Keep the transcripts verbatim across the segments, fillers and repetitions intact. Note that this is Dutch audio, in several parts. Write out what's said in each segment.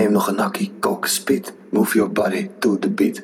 Neem nog een hakkie, coke, spit. Move your body to the beat.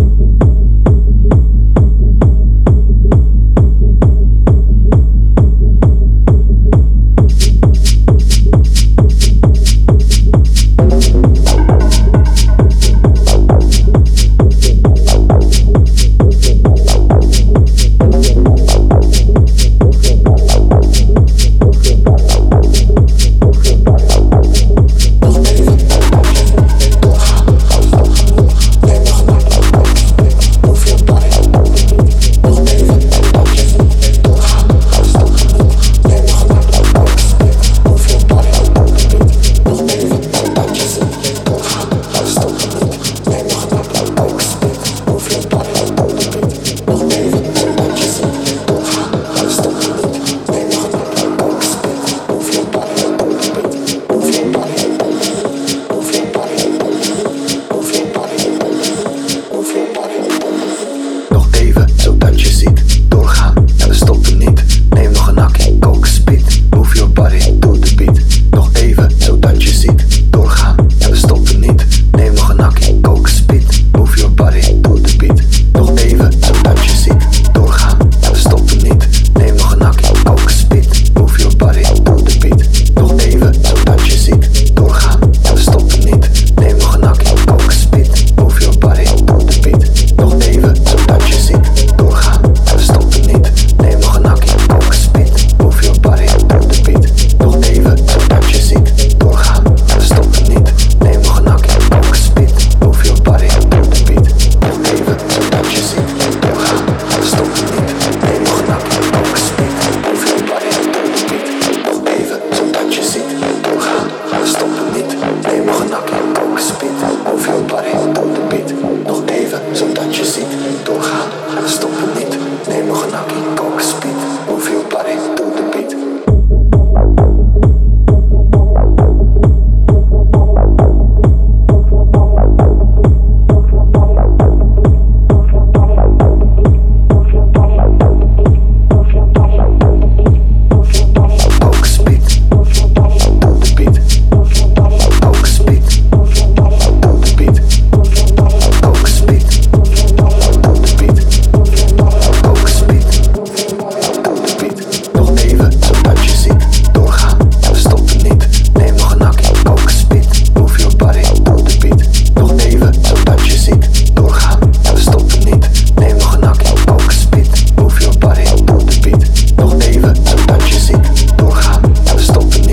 Zodat je ziet, doorgaan en we stoppen niet. Neem nog een hakkie, coke, spit. Move your body to the beat. Nog even, zodat je ziet, doorgaan en we stoppen niet. Neem nog een hakkie, coke, spit. Move your body to the beat. Nog even, zodat je ziet, doorgaan en we stoppen niet. Neem nog een hakkie, coke, spit. Move your body to the beat. Nog even, zodat je ziet, doorgaan en we stoppen niet. Neem nog een hakkie, coke, spit. Move your body to the beat. Nog even, zodat je ziet. Doorgaan en we stoppen niet. Neem nog een hakkie, coke, spit. Move your body to the beat. Nog even, zodat je ziet. Doorgaan en we stoppen niet. Neem nog een hakkie, coke, spit. Move your body to the beat. Nog even, zodat je ziet. Doorgaan en we stoppen niet. Neem nog een hakkie, coke, spit. Move your body to the beat. Nog even, zodat je ziet. Doorgaan en we stoppen niet. Neem nog een hakkie, coke, spit. Move your body to the beat. Nog even, zodat je ziet. Doorgaan en we stoppen niet. Neem nog een hakkie, coke, spit. Move your body to the beat.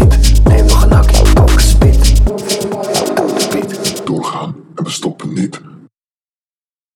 Doorgaan en we stoppen niet.